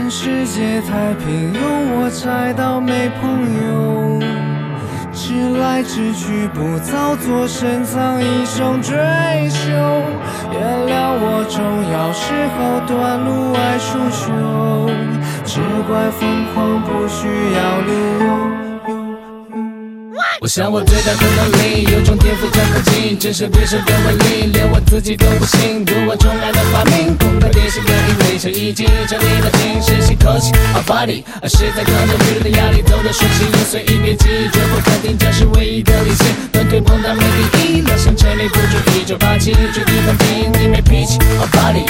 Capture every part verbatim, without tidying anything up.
看世界太平，有我猜到没朋友，直来直去不造作，深藏一生追求。原谅我重要时候短路爱出糗，只怪疯狂不需要理由。 我想我最大的能力，有种天赋叫科技，真是对手的威力，连我自己都不信。如我重来的发明，空的电视跟一微笑一击，这里的精深吸口气 ，Our body， 实在扛着舆论的压力，走得顺心，随意别急，绝不肯定这是唯一的理性。团队碰到没第一，两相成立不足一九八七，绝地反击，你没脾气 ，Our body。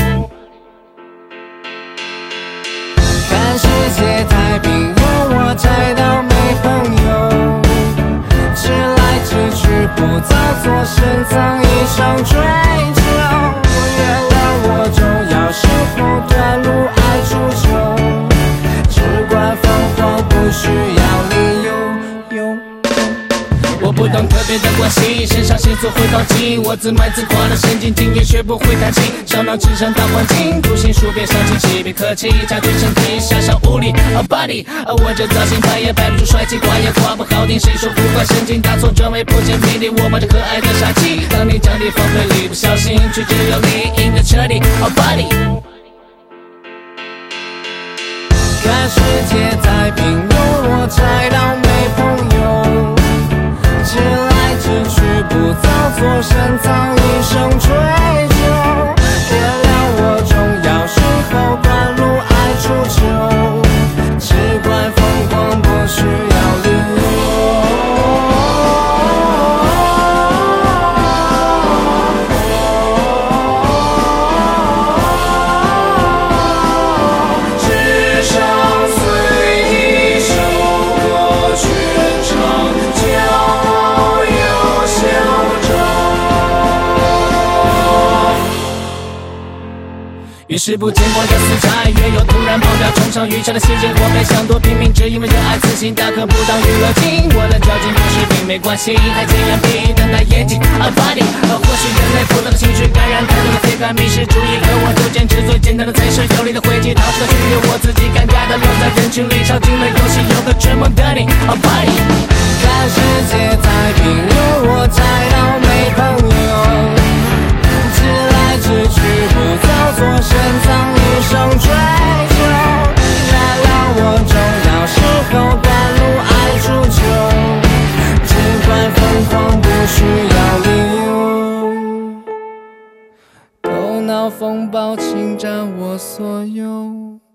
看世界太平，有我猜到没朋友。直来直去不造作，深藏一生追求。原谅我重要时候短路爱出糗，只怪疯狂不需要理由。 我不懂特别的关系，身上线索会倒击，我自卖自夸的神经经也学不会弹琴，烧脑智商大环境，独行书别伤清晰，别客气，加对身体狭小无力 ，A body， 我这造型拍也拍不出帅气，夸也夸不好听，谁说不怪神经大错转为破天迷离，我把这可爱的杀气，当你降低防备力，不小心曲折有理，赢得彻底 ，A body。 看世界太平，有我猜到没朋友。直来直去不造作，深藏一生追求。原谅我重要时候短路爱出糗，只怪疯狂不需要理由。纸上随意手过全场， 越是不见光的死柴，越有突然爆掉冲上雨下的细节，我没想多拼命，只因为热爱自信，大可不当娱乐镜。我的交警不是病没关系，还尽量闭瞪大眼睛 ，A body。或许人类不同的情绪感染太多的铁杆迷失主义，可我就坚持最简单的才是有力的回击，逃出了区域，我自己尴尬的留在人群里，吵进了游戏，有个追梦的你 ，A body。 看世界太平，有我猜到没朋友。直来直去不造作，深藏一生追求。原谅我重要时候短路爱出糗，只怪疯狂不需要理由。头脑风暴侵占我所有。